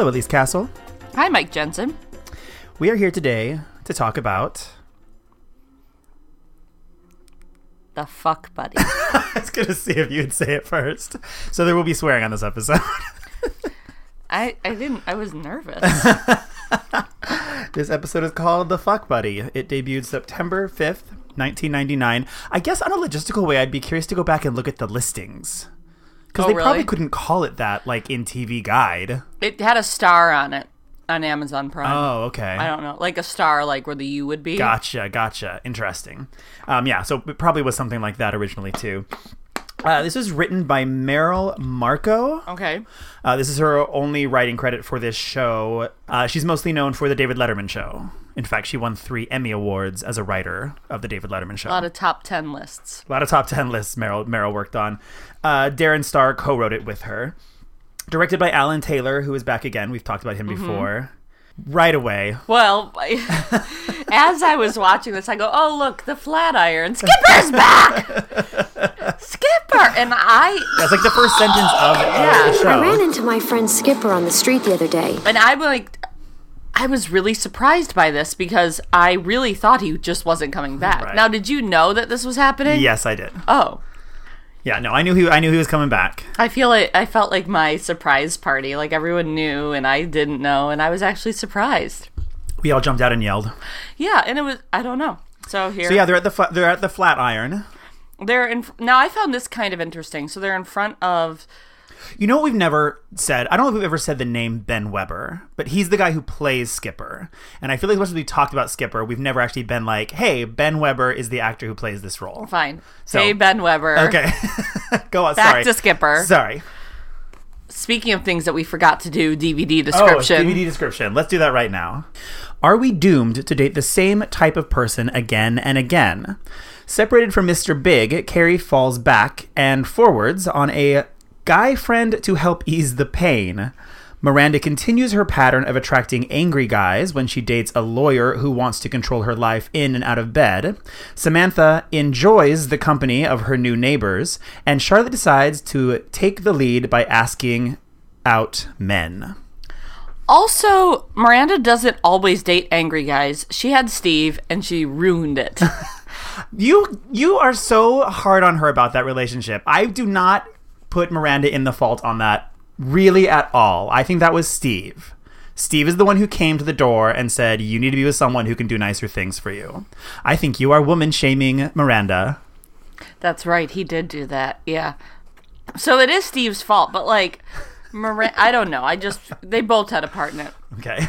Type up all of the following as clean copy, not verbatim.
Hello, Elise Castle. Hi, Mike Jensen. We are here today to talk about... The Fuck Buddy. I was going to see if you'd say it first. So there will be swearing on this episode. I was nervous. This episode is called The Fuck Buddy. It debuted September 5th, 1999. I guess on a logistical way, I'd be curious to go back and look at the listings. Because they probably couldn't call it that, like, in TV Guide. It had a star on it on Amazon Prime. Oh, okay. I don't know. Like a star, like where the U would be. Gotcha. Interesting. Yeah, so it probably was something like that originally, too. This is written by Meryl Marco. Okay. This is her only writing credit for this show. She's mostly known for The David Letterman Show. In fact, she won 3 Emmy Awards as a writer of The David Letterman Show. A lot of top 10 lists. A lot of top 10 lists Meryl worked on. Darren Star co-wrote it with her. Directed by Alan Taylor, who is back again. We've talked about him before. Right away. Well, as I was watching this, I go, oh, look, the Flatiron. Skipper's back! Skipper! And That's like the first sentence of the show. I ran into my friend Skipper on the street the other day. And I was really surprised by this because I really thought he just wasn't coming back. Right. Now, did you know that this was happening? Yes, I did. Oh. Yeah, no, I knew he was coming back. I felt like my surprise party. Like everyone knew and I didn't know, and I was actually surprised. We all jumped out and yelled. Yeah, and it was, I don't know. So yeah, they're at the Flatiron. Now I found this kind of interesting. So they're in front of... You know what we've never said? I don't know if we've ever said the name Ben Weber, but he's the guy who plays Skipper. And I feel like as we talked about Skipper, we've never actually been like, hey, Ben Weber is the actor who plays this role. Fine. So, hey, Ben Weber. Okay. Go on. Back to Skipper. Sorry. Speaking of things that we forgot to do, DVD description. Oh, DVD description. Let's do that right now. Are we doomed to date the same type of person again and again? Separated from Mr. Big, Carrie falls back and forwards on a guy friend to help ease the pain. Miranda continues her pattern of attracting angry guys when she dates a lawyer who wants to control her life in and out of bed. Samantha enjoys the company of her new neighbors, and Charlotte decides to take the lead by asking out men. Also, Miranda doesn't always date angry guys. She had Steve, and she ruined it. You are so hard on her about that relationship. I do not put Miranda in the fault on that really at all. I think that was Steve. Steve is the one who came to the door and said, you need to be with someone who can do nicer things for you. I think you are woman-shaming Miranda. That's right. He did do that. Yeah. So it is Steve's fault, but like, I don't know. They both had a part in it. Okay.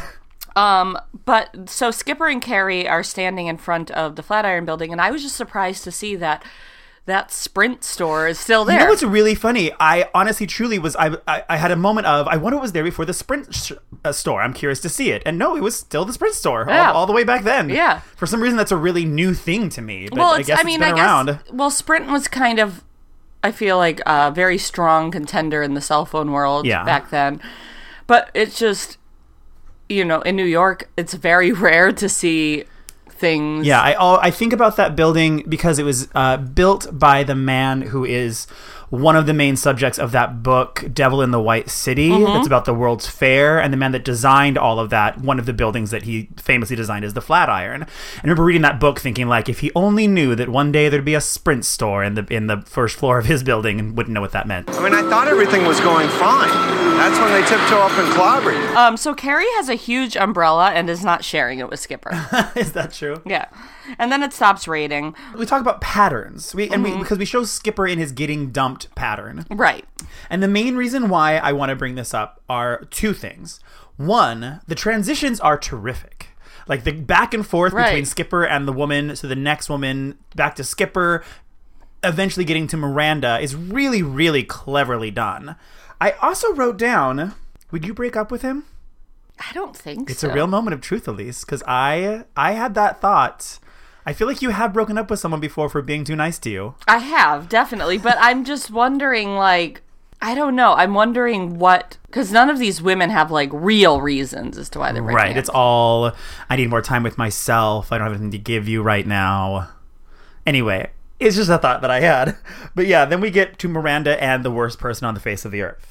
But so Skipper and Carrie are standing in front of the Flatiron building, and I was just surprised to see that Sprint store is still there. You know what's really funny? I honestly, truly was, I had a moment of, I wonder what was there before the Sprint store. I'm curious to see it. And no, it was still the Sprint store all the way back then. Yeah. For some reason, that's a really new thing to me. But I guess it's been around. Well, Sprint was kind of, I feel like, a very strong contender in the cell phone world back then. But it's just, in New York, it's very rare to see things. Yeah, I think about that building because it was built by the man who is one of the main subjects of that book, Devil in the White City, that's about the World's Fair, and the man that designed all of that, one of the buildings that he famously designed is the Flatiron. I remember reading that book thinking, like, if he only knew that one day there'd be a Sprint store in the first floor of his building and wouldn't know what that meant. I mean, I thought everything was going fine. That's when they tiptoe up and clobber you. So Carrie has a huge umbrella and is not sharing it with Skipper. Is that true? Yeah. And then it stops raining. We talk about patterns. Because we show Skipper in his getting dumped pattern. Right. And the main reason why I want to bring this up are 2 things. One, the transitions are terrific. Like the back and forth between Skipper and the woman, so the next woman, back to Skipper, eventually getting to Miranda is really, really cleverly done. I also wrote down, would you break up with him? I don't think It's so. a real moment of truth, Elise, because I had that thought. I feel like you have broken up with someone before for being too nice to you. I have, definitely. But I'm just wondering, like, I don't know. I'm wondering what... Because none of these women have, like, real reasons as to why they're breaking up. Right. It's all, I need more time with myself. I don't have anything to give you right now. Anyway, it's just a thought that I had. But yeah, then we get to Miranda and the worst person on the face of the earth.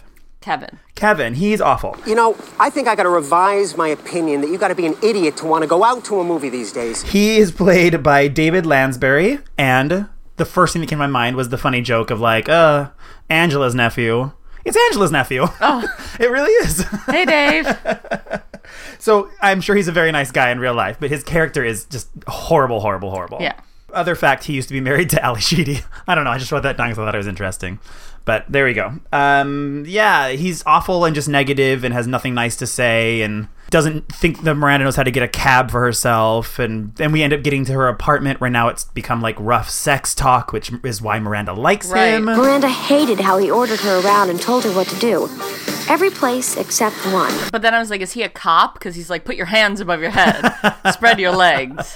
Kevin, he's awful. You know, I think I gotta revise my opinion that you gotta be an idiot to want to go out to a movie these days. He is played by David Lansbury, and the first thing that came to my mind was the funny joke of like, Angela's nephew. It's Angela's nephew. Oh. It really is. Hey, Dave. So I'm sure he's a very nice guy in real life, but his character is just horrible. Yeah. Other fact, he used to be married to Ali Sheedy. I don't know, I just wrote that down because I thought it was interesting. But there we go. Yeah, he's awful and just negative and has nothing nice to say and doesn't think that Miranda knows how to get a cab for herself. And then we end up getting to her apartment where now it's become like rough sex talk, which is why Miranda likes him. Miranda hated how he ordered her around and told her what to do. Every place except one. But then I was like, is he a cop? Because he's like, put your hands above your head. Spread your legs.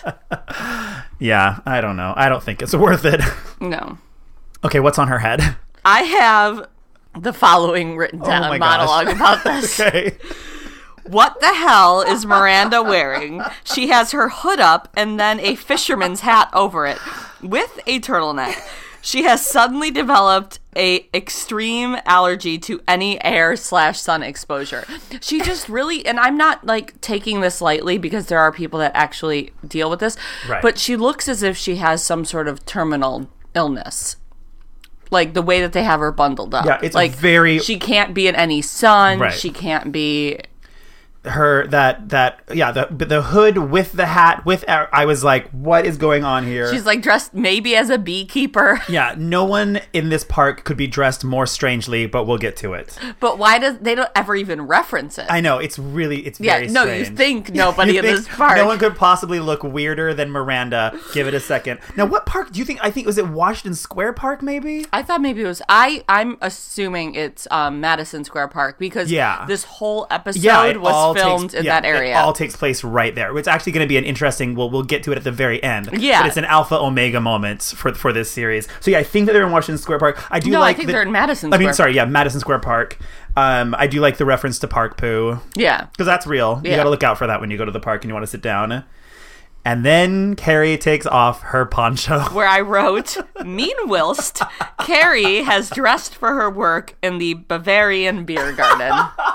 Yeah, I don't know. I don't think it's worth it. No. Okay, what's on her head? I have the following written down monologue about this. Okay. What the hell is Miranda wearing? She has her hood up and then a fisherman's hat over it with a turtleneck. She has suddenly developed a extreme allergy to any air/sun exposure. She just really, and I'm not like taking this lightly because there are people that actually deal with this, right. But she looks as if she has some sort of terminal illness. Like the way that they have her bundled up. Yeah, it's like very... She can't be in any sun. Right. She can't be... Her the hood with the hat I was like, what is going on here? She's like dressed maybe as a beekeeper. Yeah, no one in this park could be dressed more strangely, but we'll get to it. But they don't ever even reference it. I know, it's very strange. No, you think nobody in this park. No one could possibly look weirder than Miranda. Give it a second. Now, what park do you think? I think, was it Washington Square Park maybe? I thought maybe it was I'm assuming it's Madison Square Park because this whole episode was filmed in that area. It all takes place right there. It's actually going to be an interesting, we'll get to it at the very end. Yeah. But it's an alpha omega moment for this series. So yeah, I think that they're in Washington Square Park. I think they're in Madison Square. Madison Square Park. I do like the reference to Park Poo. Yeah. Because that's real. You got to look out for that when you go to the park and you want to sit down. And then Carrie takes off her poncho. Where I wrote, mean whilst, Carrie has dressed for her work in the Bavarian beer garden.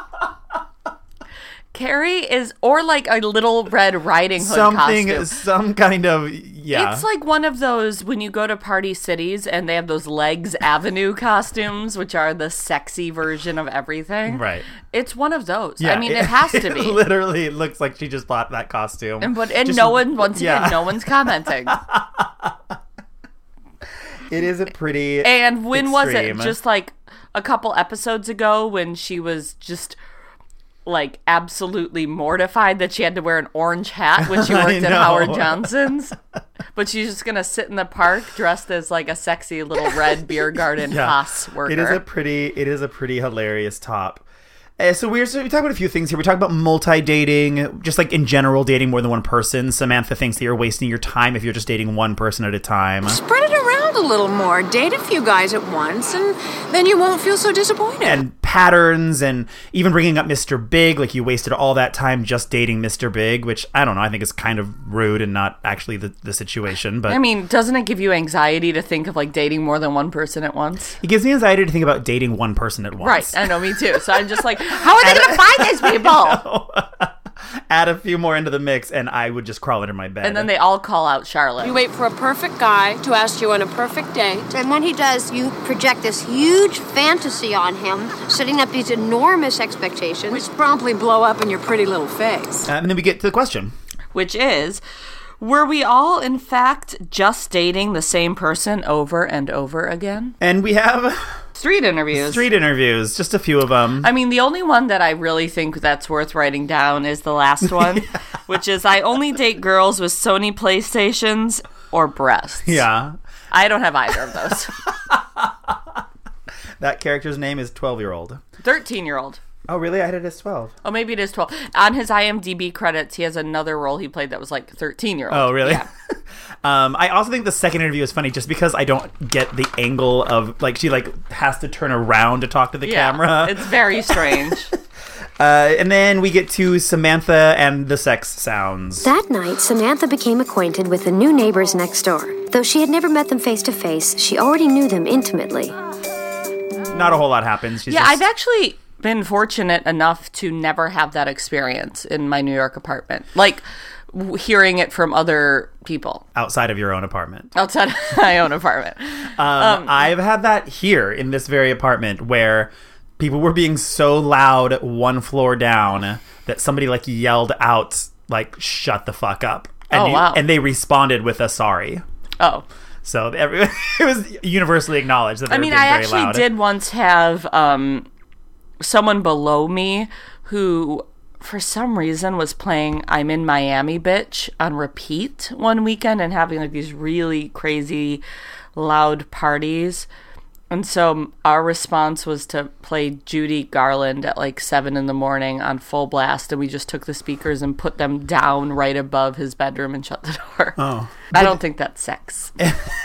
Carrie is, or like a Little Red Riding Hood costume. Some kind of, yeah. It's like one of those, when you go to Party Cities and they have those Legs Avenue costumes, which are the sexy version of everything. Right. It's one of those. Yeah, I mean, it has to be. It literally looks like she just bought that costume. And no one's commenting. It is a pretty And when extreme. was it? Just like a couple episodes ago when she was just... like absolutely mortified that she had to wear an orange hat when she worked at Howard Johnson's, but she's just gonna sit in the park dressed as like a sexy little red beer garden Haas worker. It is a pretty hilarious top. So we talk about a few things here. We talk about multi-dating, just like in general, dating more than one person. Samantha thinks that you're wasting your time if you're just dating one person at a time. Spread it around a little more. Date a few guys at once, and then you won't feel so disappointed. And patterns, and even bringing up Mr. Big, like you wasted all that time just dating Mr. Big, which I don't know, I think is kind of rude and not actually the situation. But I mean, doesn't it give you anxiety to think of like dating more than one person at once? It gives me anxiety to think about dating one person at once. Right, I know, me too. So I'm just like, how are they going to find these people? Add a few more into the mix, and I would just crawl under my bed. And then they all call out Charlotte. You wait for a perfect guy to ask you on a perfect date. And when he does, you project this huge fantasy on him, setting up these enormous expectations. Which promptly blow up in your pretty little face. And then we get to the question. Which is, were we all, in fact, just dating the same person over and over again? And we have... Street interviews, just a few of them. I mean, the only one that I really think that's worth writing down is the last one, which is, I only date girls with Sony PlayStations or breasts. Yeah. I don't have either of those. That character's name is 12-year-old. 13-year-old. Oh, really? I had it as 12. Oh, maybe it is 12. On his IMDb credits, he has another role he played that was like 13-year-old. Oh, really? Yeah. I also think the second interview is funny just because I don't get the angle of, like, she, like, has to turn around to talk to the camera. It's very strange. And then we get to Samantha and the sex sounds. That night, Samantha became acquainted with the new neighbors next door. Though she had never met them face to face, she already knew them intimately. Not a whole lot happens. I've actually been fortunate enough to never have that experience in my New York apartment. Like, hearing it from other people. Outside of your own apartment. Outside of my own apartment. I've had that here in this very apartment where people were being so loud one floor down that somebody like yelled out, like, shut the fuck up. And wow. And they responded with a sorry. Oh. So it was universally acknowledged that they were being very loud. I actually did once have someone below me who, for some reason, was playing I'm in Miami, Bitch on repeat one weekend and having like these really crazy loud parties. And so our response was to play Judy Garland at like 7 a.m. on full blast, and we just took the speakers and put them down right above his bedroom and shut the door. Oh. I don't think that's sex.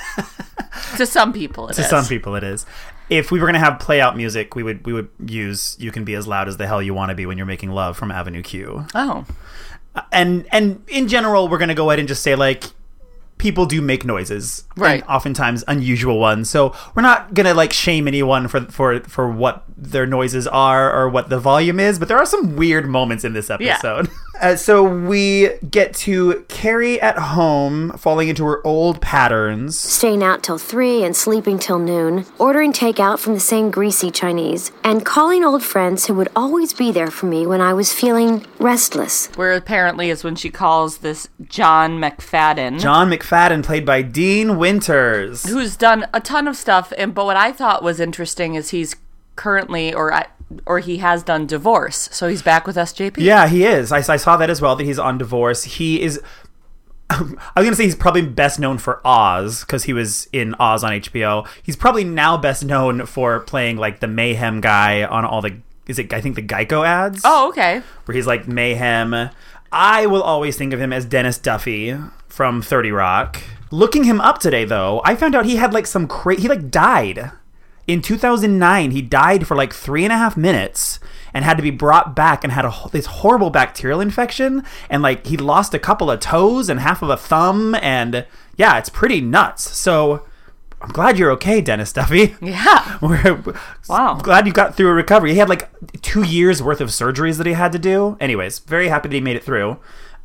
To some people it is. To some people it is. If we were going to have play out music, we would use You Can Be As Loud As the Hell You Want to Be When You're Making Love from Avenue Q. Oh. And in general, we're going to go ahead and just say, like, people do make noises, right? And oftentimes unusual ones. So we're not gonna like shame anyone for what their noises are or what the volume is. But there are some weird moments in this episode. Yeah. So we get to Carrie at home, falling into her old patterns, staying out till 3 and sleeping till noon, ordering takeout from the same greasy Chinese, and calling old friends who would always be there for me when I was feeling restless. Where apparently is when she calls this John McFadden. John McFadden, played by Dean Winters, who's done a ton of stuff. But what I thought was interesting is he's currently, or he has done Divorce, so he's back with SJP. Yeah, he is. I saw that as well, that he's on Divorce. He is, I was going to say he's probably best known for Oz, because he was in Oz on HBO. He's probably now best known for playing like the Mayhem guy on all the, I think the Geico ads? Oh, okay. Where he's like Mayhem. I will always think of him as Dennis Duffy from 30 Rock. Looking him up today, though, I found out he had like some he like died. In 2009, he died for like 3.5 minutes and had to be brought back and had this horrible bacterial infection. And like he lost a couple of toes and half of a thumb. And yeah, it's pretty nuts. So I'm glad you're okay, Dennis Duffy. Yeah. Wow. Glad you got through a recovery. He had like 2 years worth of surgeries that he had to do. Anyways, very happy that he made it through.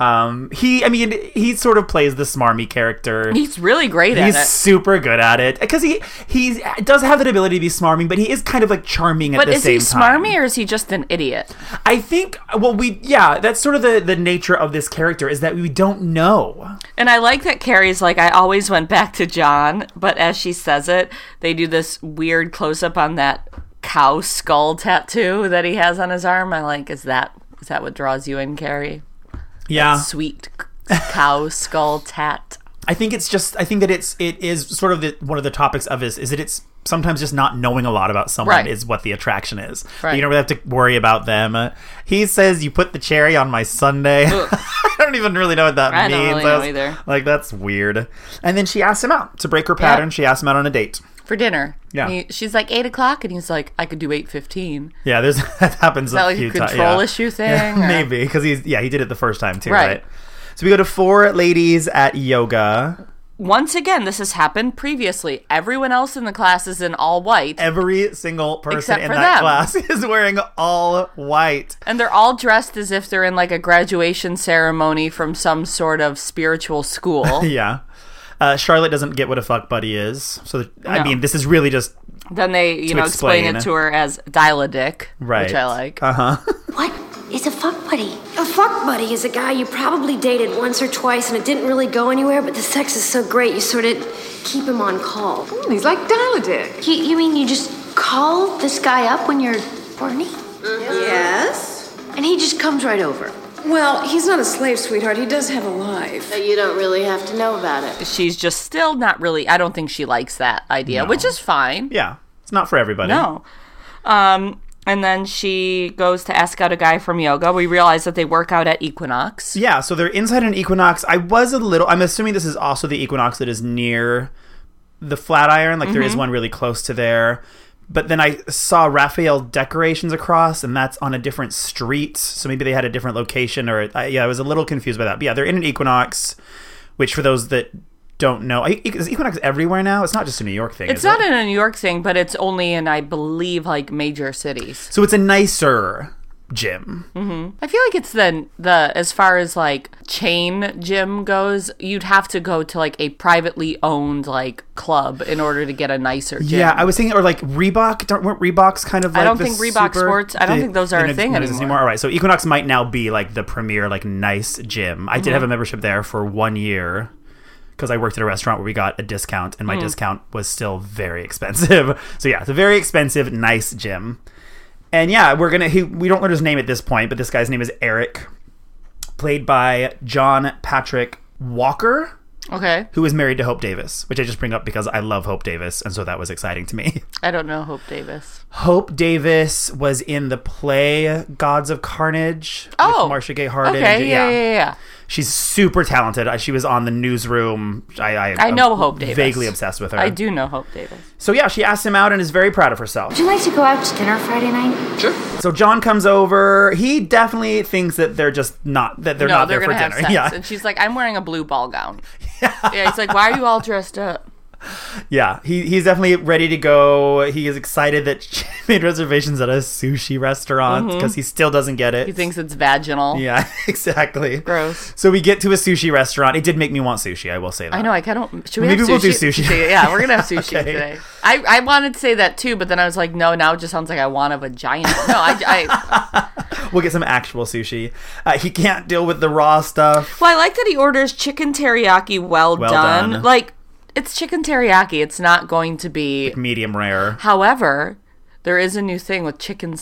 He sort of plays the smarmy character. He's really great at it. He's super good at it. Because he does have that ability to be smarmy, but he is kind of like charming at the same time. But is he smarmy or is he just an idiot? I think, that's sort of the nature of this character, is that we don't know. And I like that Carrie's like, I always went back to John, but as she says it, they do this weird close-up on that cow skull tattoo that he has on his arm. I'm like, is that what draws you in, Carrie? Yeah. That sweet cow skull tat. I think that it is sort of one of the topics of this is that it's sometimes just not knowing a lot about someone is what the attraction is. Right. You don't really have to worry about them. He says, you put the cherry on my sundae. I don't even really know what that means. I don't really know either. Like, that's weird. And then she asks him out. To break her pattern, She asks him out on a date. For dinner. Yeah. She's like 8:00 and he's like, I could do 8:15. Yeah, that happens a few times. Is that like a control issue thing? Yeah, maybe, because he did it the first time too, right? So we go to 4 ladies at yoga. Once again, this has happened previously. Everyone else in the class is in all white. Every single person in that class is wearing all white. And they're all dressed as if they're in like a graduation ceremony from some sort of spiritual school. Yeah. Charlotte doesn't get what a fuck buddy is. So, I mean, this is really just then they, explain it to her as dial-a-dick, right. Which I like. Uh-huh. What is a fuck buddy? A fuck buddy is a guy you probably dated once or twice and it didn't really go anywhere, but the sex is so great you sort of keep him on call. He's like dial-a-dick. You mean you just call this guy up when you're horny? Mm-hmm. Yes. And he just comes right over? Well, he's not a slave, sweetheart. He does have a life. So you don't really have to know about it. She's just still not really, I don't think she likes that idea, which is fine. Yeah, it's not for everybody. No. And then she goes to ask out a guy from yoga. We realize that they work out at Equinox. Yeah, so they're inside an Equinox. I'm assuming this is also the Equinox that is near the Flatiron. Like, there is one really close to there. But then I saw Raphael decorations across, and that's on a different street. So maybe they had a different location, I was a little confused by that. But yeah, they're in an Equinox, which for those that don't know. Is Equinox everywhere now? It's not just a New York thing. It's not a New York thing, but it's only in, I believe, like major cities. So it's a nicer gym. Mm-hmm. I feel like it's the as far as like chain gym goes, you'd have to go to like a privately owned like club in order to get a nicer gym. Yeah, I was thinking, or like Reebok. Weren't Reeboks kind of like I don't think Reebok Sports. I don't think those are a thing anymore. All right, so Equinox might now be like the premier like nice gym. I did have a membership there for 1 year because I worked at a restaurant where we got a discount, and my discount was still very expensive. So yeah, it's a very expensive, nice gym. And yeah, we don't learn his name at this point, but this guy's name is Eric, played by John Patrick Walker. Okay. Who is married to Hope Davis, which I just bring up because I love Hope Davis, and so that was exciting to me. I don't know Hope Davis. Hope Davis was in the play Gods of Carnage with Marcia Gay Harden. Okay, yeah. She's super talented. She was on The Newsroom. I know Hope Davis. Vaguely obsessed with her. I do know Hope Davis. So yeah, she asked him out and is very proud of herself. Would you like to go out to dinner Friday night? Sure. So John comes over. He definitely thinks that they're just not there for gonna have dinner. Sex. Yeah. And she's like, I'm wearing a blue ball gown. Yeah. He's like, why are you all dressed up? Yeah, he's definitely ready to go. He is excited that she made reservations at a sushi restaurant because he still doesn't get it. He thinks it's vaginal. Yeah, exactly. Gross. So we get to a sushi restaurant. It did make me want sushi, I will say that. I know, I kind of... Maybe we'll do sushi. Yeah, we're going to have sushi today. I wanted to say that too, but then I was like, no, now it just sounds like I want a vagina. No, I We'll get some actual sushi. He can't deal with the raw stuff. Well, I like that he orders chicken teriyaki well done. Like... It's chicken teriyaki. It's not going to be... Like medium rare. However, there is a new thing with chicken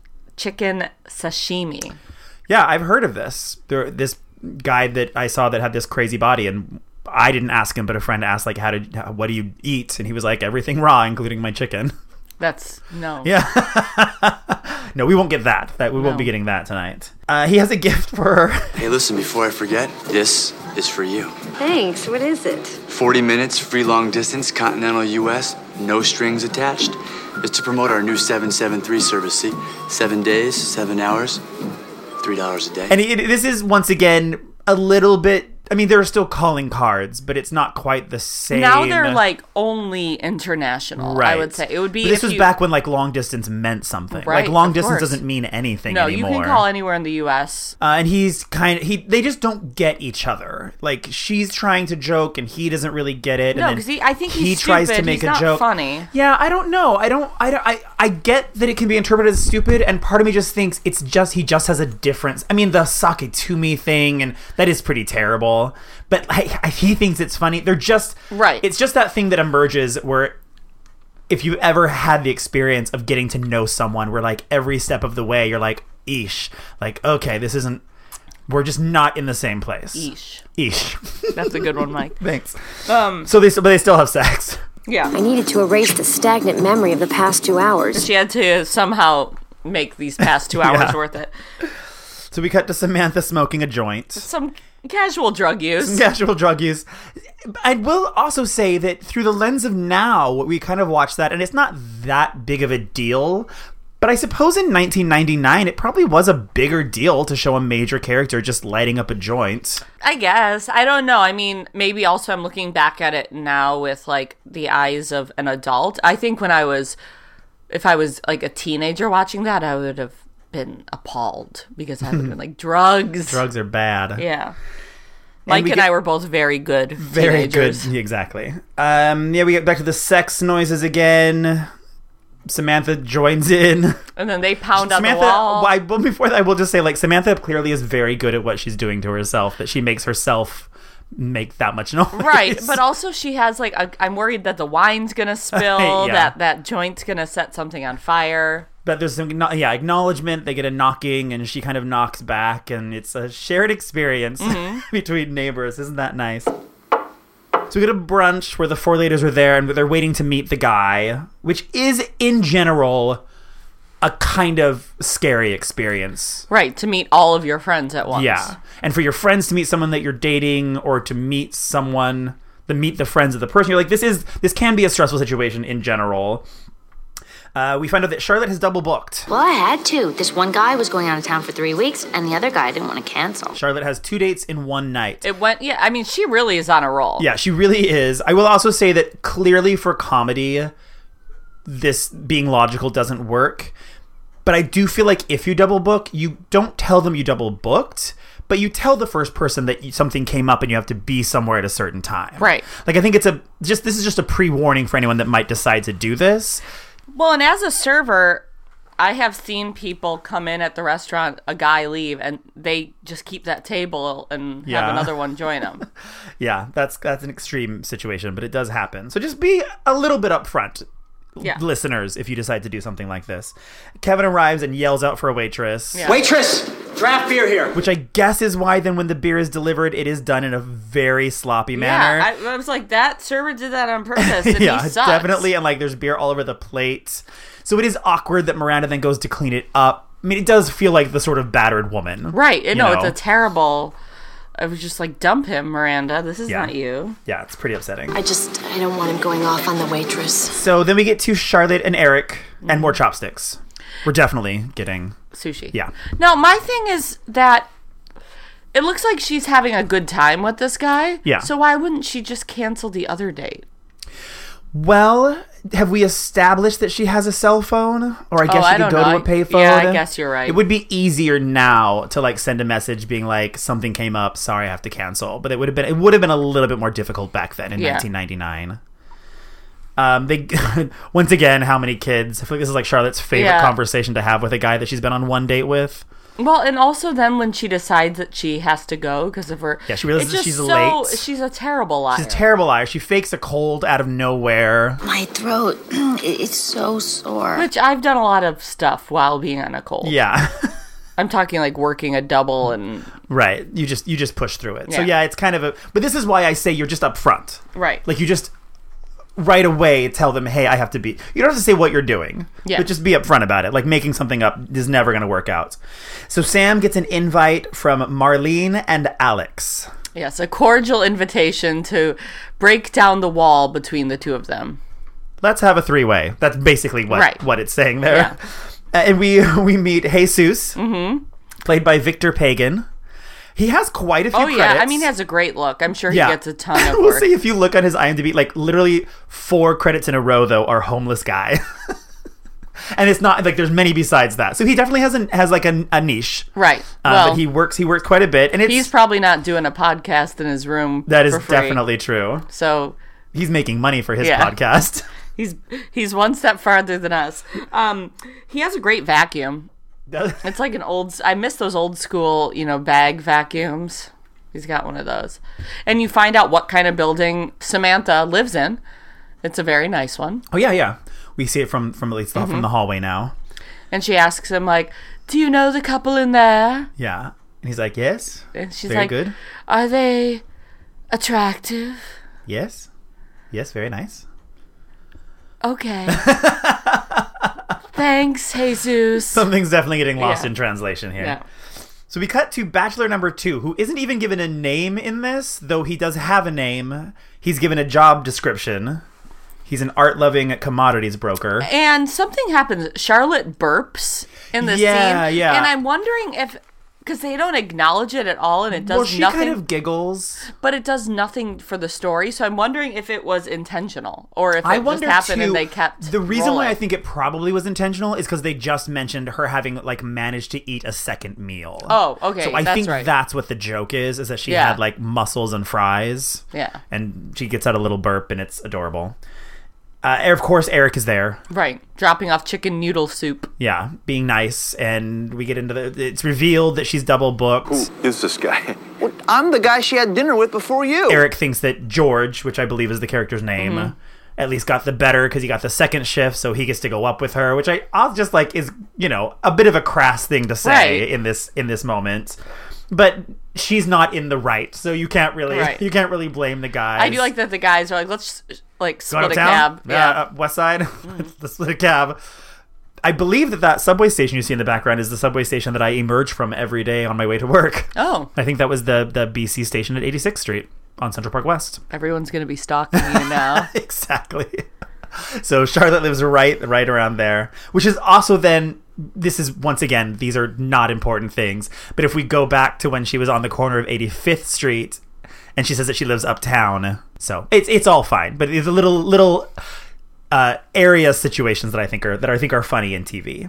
sashimi. Yeah, I've heard of this. This guy that I saw that had this crazy body, and I didn't ask him, but a friend asked, like, what do you eat? And he was like, everything raw, including my chicken. No. Yeah. No, we won't get that. We won't be getting that tonight. He has a gift for her. Hey, listen, before I forget, this is for you. Thanks. What is it? 40 minutes, free long distance, continental U.S., no strings attached. It's to promote our new 773 service, see? 7 days, 7 hours, $3 a day. And this is, once again, a little bit... I mean, they're still calling cards, but it's not quite the same. Now they're like only international, right. I would say. It would be. But this was back when like long distance meant something. Right, like long distance doesn't mean anything anymore. No, you can call anywhere in the U.S. And he's they just don't get each other. Like she's trying to joke and he doesn't really get it. No, because I think he tries to make a joke. Funny. Yeah, I don't know. I get that it can be interpreted as stupid, and part of me just thinks he just has a difference. I mean, the sake to me thing, and that is pretty terrible. But he thinks it's funny. They're just right. It's just that thing that emerges where if you ever had the experience of getting to know someone where like every step of the way you're like, eesh, like, okay, we're just not in the same place. Eesh. That's a good one, Mike. Thanks. But they still have sex. Yeah. I needed to erase the stagnant memory of the past 2 hours. She had to somehow make these past 2 hours worth it. So we cut to Samantha smoking a joint. Some casual drug use. I will also say that through the lens of now, we kind of watched that, and it's not that big of a deal. But I suppose in 1999, it probably was a bigger deal to show a major character just lighting up a joint. I guess. I don't know. I mean, maybe also I'm looking back at it now with, like, the eyes of an adult. I think if I was, like, a teenager watching that, I would have been appalled because I would have been like, drugs. Drugs are bad. Yeah. Mike and I were both very good teenagers. Good, exactly. We get back to the sex noises again. Samantha joins in. And then they pound on the wall. Well, before that, I will just say, like, Samantha clearly is very good at what she's doing to herself, that she makes herself make that much noise. Right, but also she has, like, I'm worried that the wine's gonna spill, that joint's gonna set something on fire. But there's some acknowledgement. They get a knocking, and she kind of knocks back, and it's a shared experience between neighbors. Isn't that nice? So we get a brunch where the four ladies are there, and they're waiting to meet the guy, which is, in general, a kind of scary experience. Right, to meet all of your friends at once. Yeah, and for your friends to meet someone that you're dating, or to meet someone, to meet the friends of the person. You're like, this can be a stressful situation in general. We find out that Charlotte has double booked. Well, I had to. This one guy was going out of town for 3 weeks, and the other guy didn't want to cancel. Charlotte has 2 dates in one night. She really is on a roll. Yeah, she really is. I will also say that clearly for comedy, this being logical doesn't work. But I do feel like if you double book, you don't tell them you double booked, but you tell the first person that something came up and you have to be somewhere at a certain time. Right. Like, I think this is just a pre-warning for anyone that might decide to do this. Well, and as a server, I have seen people come in at the restaurant, a guy leave, and they just keep that table and have another one join them. Yeah, that's an extreme situation, but it does happen. So just be a little bit upfront. Yeah. Listeners, if you decide to do something like this. Kevin arrives and yells out for a waitress. Yeah. Waitress, draft beer here. Which I guess is why then when the beer is delivered, it is done in a very sloppy manner. Yeah, I was like, that server did that on purpose, and yeah, he sucks. Definitely, and like there's beer all over the plate. So it is awkward that Miranda then goes to clean it up. I mean, it does feel like the sort of battered woman. Right, it's a terrible... I was just like, dump him, Miranda. This is not you. Yeah, it's pretty upsetting. I don't want him going off on the waitress. So then we get to Charlotte and Eric and more chopsticks. We're definitely getting... sushi. Yeah. No, my thing is that it looks like she's having a good time with this guy. Yeah. So why wouldn't she just cancel the other date? Well, have we established that she has a cell phone? Or I guess she could go to a payphone? Yeah, I guess you're right. It would be easier now to like send a message being like, something came up, sorry, I have to cancel. But it would have been a little bit more difficult back then in 1999. Once again, how many kids? I feel like this is like Charlotte's favorite conversation to have with a guy that she's been on one date with. Well, and also then when she decides that she has to go because of her... Yeah, she realizes she's late. She's a terrible liar. She's a terrible liar. She fakes a cold out of nowhere. My throat, it's so sore. Which I've done a lot of stuff while being on a cold. Yeah. I'm talking like working a double and... Right. You just push through it. Yeah. So yeah, it's kind of a... But this is why I say you're just upfront. Right. Like you just... right away tell them, hey, I have to be... You don't have to say what you're doing, but just be upfront about it. Like, making something up is never going to work out. So Sam gets an invite from Marlene and Alex. Yes, a cordial invitation to break down the wall between the two of them. Let's have a three-way. That's basically what it's saying there. Yeah. And we meet Jesus, played by Victor Pagan. He has quite a few credits. I mean, he has a great look. I'm sure he gets a ton of work. We'll see if you look on his IMDb, like literally 4 credits in a row, though, are homeless guy. And it's not like there's many besides that. So he definitely has like a niche. Right. But he works quite a bit. And he's probably not doing a podcast in his room. That is definitely true. So he's making money for his podcast. He's one step farther than us. He has a great vacuum. It's like I miss those old school, bag vacuums. He's got one of those. And you find out what kind of building Samantha lives in. It's a very nice one. Oh, yeah. We see it from at least from the hallway now. And she asks him, like, do you know the couple in there? Yeah. And he's like, yes. And she's very like, good. Are they attractive? Yes. Yes, very nice. Okay. Thanks, Jesus. Something's definitely getting lost in translation here. Yeah. So we cut to Bachelor number 2, who isn't even given a name in this, though he does have a name. He's given a job description. He's an art-loving commodities broker. And something happens. Charlotte burps in the scene. Yeah. And I'm wondering if... because they don't acknowledge it at all, and it does nothing. She kind of giggles. But it does nothing for the story, so I'm wondering if it was intentional, or if it just happened and they kept The reason rolling. why I think it probably was intentional is because they just mentioned her having, like, managed to eat a second meal. Oh, okay, so I think that's what the joke is that she had, like, mussels and fries. Yeah. And she gets out a little burp, and it's adorable. Of course, Eric is there. Right. Dropping off chicken noodle soup. Yeah. Being nice. And we get into it's revealed that she's double booked. Who is this guy? Well, I'm the guy she had dinner with before you. Eric thinks that George, which I believe is the character's name, at least got the better because he got the second shift, so he gets to go up with her, which I'll just like is, a bit of a crass thing to say in this moment. But she's not in the right, so you can't really blame the guys. I do like that the guys are like, let's split a cab. Yeah, West Side. Let's split a cab. I believe that subway station you see in the background is the subway station that I emerge from every day on my way to work. Oh. I think that was the BC station at 86th Street on Central Park West. Everyone's going to be stalking you now. Exactly. So Charlotte lives right around there, which is also then, this is, once again, these are not important things, but if we go back to when she was on the corner of 85th Street and she says that she lives uptown, so it's all fine, but it's a little area situations that I think are funny in TV.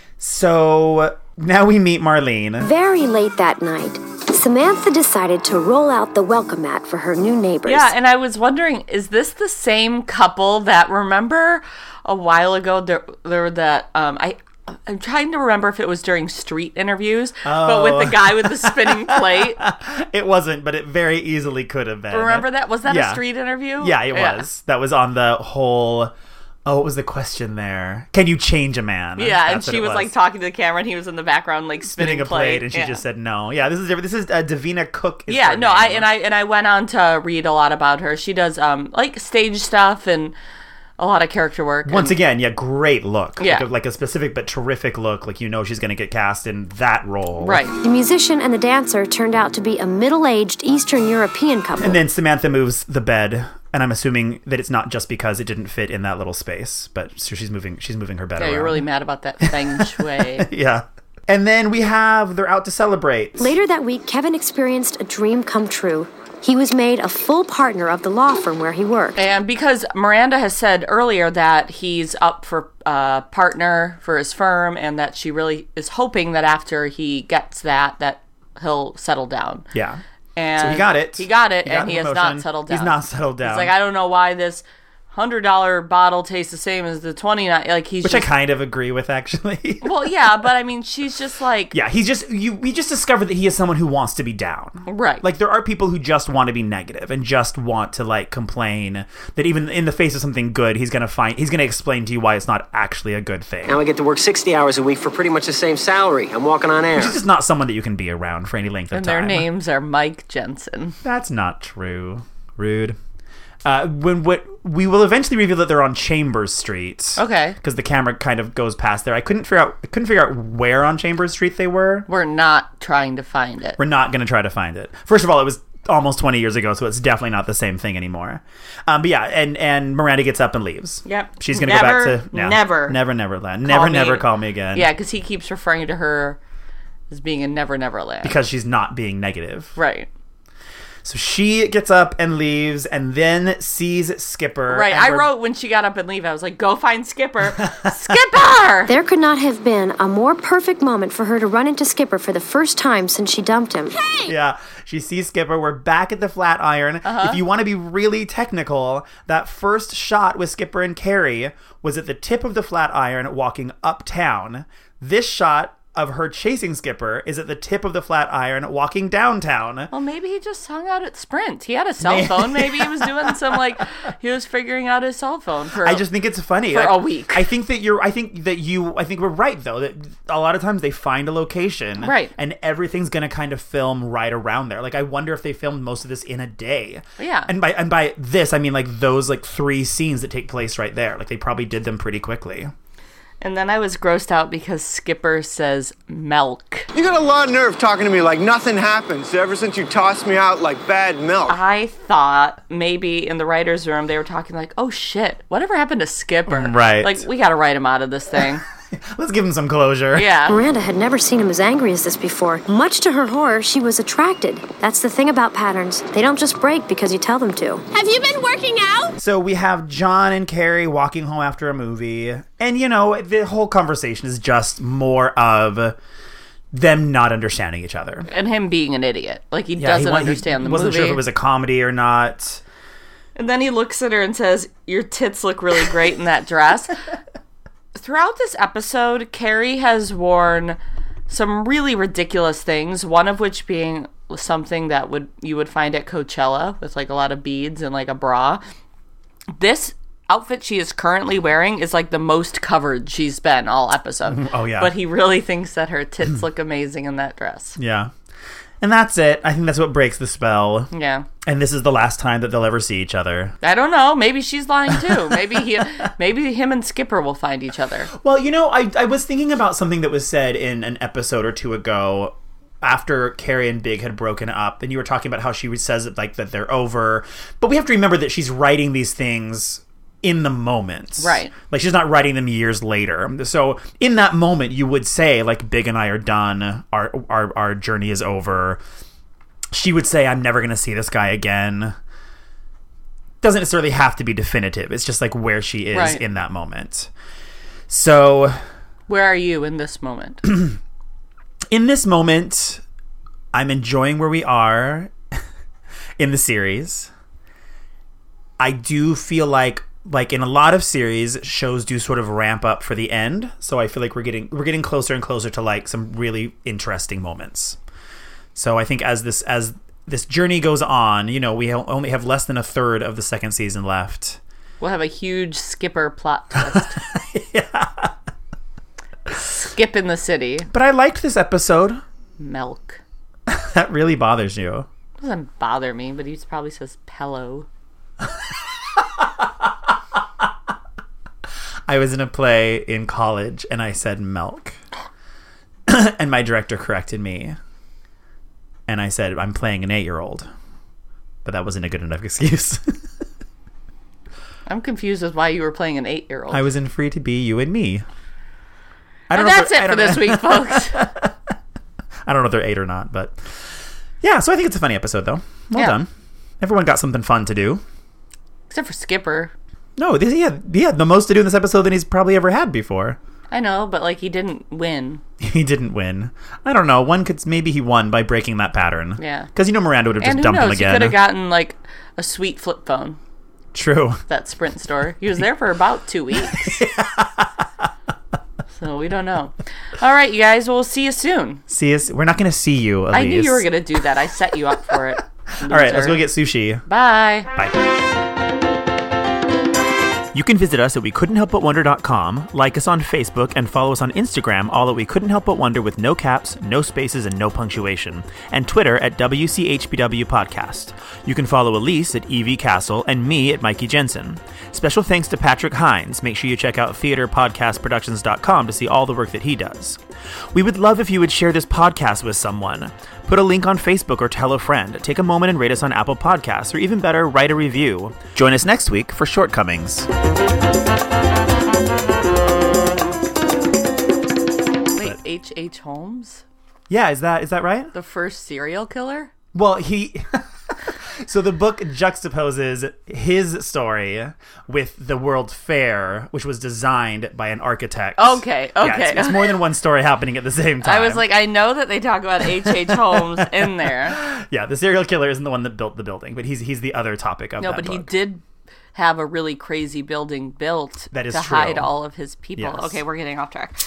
So now we meet Marlene. Very late that night, Samantha decided to roll out the welcome mat for her new neighbors. Yeah, and I was wondering, is this the same couple that, remember a while ago there were that I'm trying to remember if it was during street interviews, but with the guy with the spinning plate. It wasn't, but it very easily could have been. Remember that? Was that a street interview? Yeah, it was. That was on the whole... Oh, what was the question there? Can you change a man? Yeah, and she was like talking to the camera, and he was in the background like spinning a plate, and she just said no. Yeah, this is Davina Cook. Yeah, no, I went on to read a lot about her. She does like stage stuff and a lot of character work. Once again, great look. Yeah. Like a specific but terrific look. Like, she's going to get cast in that role. Right. The musician and the dancer turned out to be a middle-aged Eastern European couple. And then Samantha moves the bed, and I'm assuming that it's not just because it didn't fit in that little space, but so she's moving her bed around. Yeah, you're really mad about that feng shui. Yeah. And then they're out to celebrate. Later that week, Kevin experienced a dream come true. He was made a full partner of the law firm where he worked. And because Miranda has said earlier that he's up for a partner for his firm, and that she really is hoping that after he gets that he'll settle down. Yeah. And so he got it. He got and he has not settled down. He's not settled down. He's like, I don't know why this $100 bottle tastes the same as the $29. Like Which I kind of agree with, actually. Well, yeah, but I mean, she's just like... Yeah, we just discovered that he is someone who wants to be down. Right. Like, there are people who just want to be negative and just want to, like, complain that even in the face of something good, he's going to explain to you why it's not actually a good thing. Now I get to work 60 hours a week for pretty much the same salary. I'm walking on air. Which is just not someone that you can be around for any length of time. And their names are Mike Jensen. That's not true. Rude. We will eventually reveal that they're on Chambers Street. Okay. Because the camera kind of goes past there. I couldn't figure out where on Chambers Street they were. We're not trying to find it. We're not going to try to find it. First of all, it was almost 20 years ago, so it's definitely not the same thing anymore. But yeah, and Miranda gets up and leaves. Yep. She's going to go back to... No, never call me again. Yeah, because he keeps referring to her as being in Never Neverland. Because she's not being negative. Right. So she gets up and leaves and then sees Skipper. Right. I wrote when she got up and leave, I was like, go find Skipper. Skipper! There could not have been a more perfect moment for her to run into Skipper for the first time since she dumped him. Hey! Yeah. She sees Skipper. We're back at the Flatiron. If you want to be really technical, that first shot with Skipper and Carrie was at the tip of the Flatiron walking uptown. This shot of her chasing Skipper is at the tip of the Flatiron walking downtown. Well, maybe he just hung out at Sprint. He had a cell phone. Maybe he was doing he was figuring out his cell phone I just think it's funny. For a week. I think we're right, though, that a lot of times they find a location. Right. And everything's going to kind of film right around there. Like, I wonder if they filmed most of this in a day. Yeah. And by this, I mean, like, those, 3 scenes that take place right there. Like, they probably did them pretty quickly. And then I was grossed out because Skipper says milk. You got a lot of nerve talking to me like nothing happens ever since you tossed me out like bad milk. I thought maybe in the writer's room they were talking like, oh shit, whatever happened to Skipper? Right. Like, we gotta write him out of this thing. Let's give him some closure. Yeah. Miranda had never seen him as angry as this before. Much to her horror, she was attracted. That's the thing about patterns. They don't just break because you tell them to. Have you been working out? So we have John and Carrie walking home after a movie. And, the whole conversation is just more of them not understanding each other. And him being an idiot. Like, he doesn't understand the movie. He wasn't sure if it was a comedy or not. And then he looks at her and says, your tits look really great in that dress. Throughout this episode, Carrie has worn some really ridiculous things, one of which being something that you would find at Coachella with a lot of beads and a bra. This outfit she is currently wearing is the most covered she's been all episode. Oh, yeah. But he really thinks that her tits look amazing in that dress. Yeah. And that's it. I think that's what breaks the spell. Yeah. And this is the last time that they'll ever see each other. I don't know. Maybe she's lying too. Maybe him and Skipper will find each other. Well, I was thinking about something that was said in an episode or two ago after Carrie and Big had broken up, and you were talking about how she says that they're over. But we have to remember that she's writing these things in the moment. Right. Like, she's not writing them years later. So in that moment, you would say, like, Big and I are done. Our journey is over. She would say, I'm never going to see this guy again. Doesn't necessarily have to be definitive. It's just like where she is in that moment. So where are you in this moment? In this moment, I'm enjoying where we are in the series. I do feel like in a lot of series, shows do sort of ramp up for the end. So I feel like we're getting closer and closer to like some really interesting moments. So I think as this journey goes on, you know, we only have less than a third of the second season left. We'll have a huge Skipper plot twist. Yeah. Skip in the city. But I liked this episode. Milk. That really bothers you. It doesn't bother me, but he probably says pillow. I was in a play in college and I said milk. And my director corrected me. And I said, I'm playing an 8-year-old. But that wasn't a good enough excuse. I'm confused with why you were playing an 8-year-old. I was in Free to Be You and Me. And that's it for this week, folks. I don't know if they're 8 or not, but yeah, so I think it's a funny episode, though. Well done. Everyone got something fun to do. Except for Skipper. No, he had the most to do in this episode than he's probably ever had before. I know, but like he didn't win. He didn't win. I don't know. Maybe he won by breaking that pattern. Yeah. Because Miranda would have just dumped him again. He could have gotten like a sweet flip phone. True. That Sprint store. He was there for about 2 weeks. So we don't know. All right, you guys. We'll see you soon. See us. We're not going to see you, Elise. I knew you were going to do that. I set you up for it. All right, let's go get sushi. Bye. Bye. You can visit us at WeCouldn'tHelpButWonder.com, like us on Facebook, and follow us on Instagram, all at We Couldn't Help But Wonder with no caps, no spaces, and no punctuation, and Twitter at WCHBW Podcast. You can follow Elise at Evie Castle and me at Mikey Jensen. Special thanks to Patrick Hines. Make sure you check out theaterpodcastproductions.com to see all the work that he does. We would love if you would share this podcast with someone. Put a link on Facebook or tell a friend. Take a moment and rate us on Apple Podcasts, or even better, write a review. Join us next week for Shortcomings. Wait, H.H. Holmes? Yeah, is that right? The first serial killer? Well, so the book juxtaposes his story with the World Fair, which was designed by an architect. Okay. Yeah, it's more than one story happening at the same time. I was like, I know that they talk about H.H. Holmes in there. Yeah, the serial killer isn't the one that built the building, but he's the other topic of that book. No, but he did have a really crazy building built to hide all of his people. Yes. Okay, we're getting off track.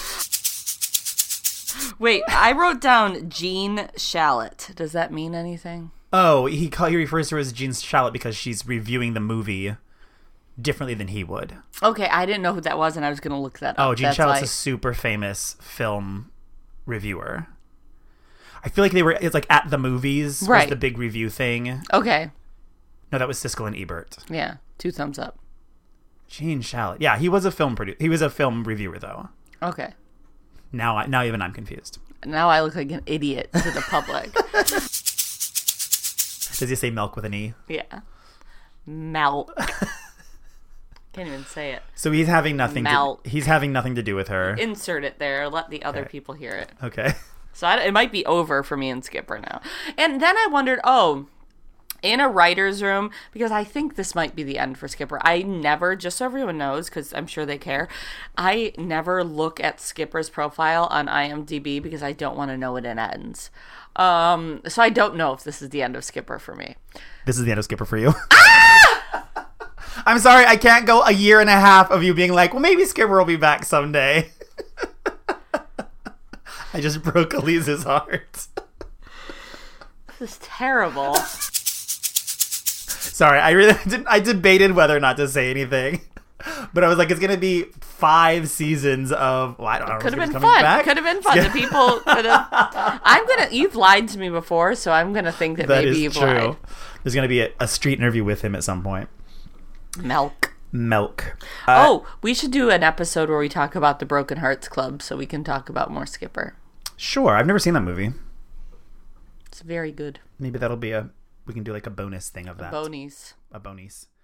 Wait, I wrote down Jean Shalit. Does that mean anything? Oh, he refers to her as Jean Shalit because she's reviewing the movie differently than he would. Okay, I didn't know who that was, and I was going to look that up. Oh, Jean Shalit's a super famous film reviewer. I feel like it's like at the movies was the big review thing. Okay. No, that was Siskel and Ebert. Yeah, 2 thumbs up. Jean Shalit. Yeah, he was a film He was a film reviewer, though. Okay. Now even I'm confused. Now I look like an idiot to the public. Does he say milk with an E? Yeah. Milk. Can't even say it. So he's having nothing. He's having nothing to do with her. Insert it there. Let the other people hear it. Okay. So it might be over for me and Skipper now. And then I wondered, in a writer's room, because I think this might be the end for Skipper. I never, just so everyone knows, because I'm sure they care, I never look at Skipper's profile on IMDb because I don't want to know when it ends. So I don't know if this is the end of Skipper for me. This is the end of Skipper for you? Ah! I'm sorry, I can't go a year and a half of you being like, well, maybe Skipper will be back someday. I just broke Elise's heart. This is terrible. Sorry, I debated whether or not to say anything. But I was like, it's going to be 5 seasons of, I don't know. Could have been fun. Could have been fun. The people could have. You've lied to me before, so I'm going to think that maybe you've lied. There's going to be a street interview with him at some point. Milk. We should do an episode where we talk about the Broken Hearts Club so we can talk about more Skipper. Sure. I've never seen that movie. It's very good. Maybe we can do like a bonus thing of that. A bonies. A bonies.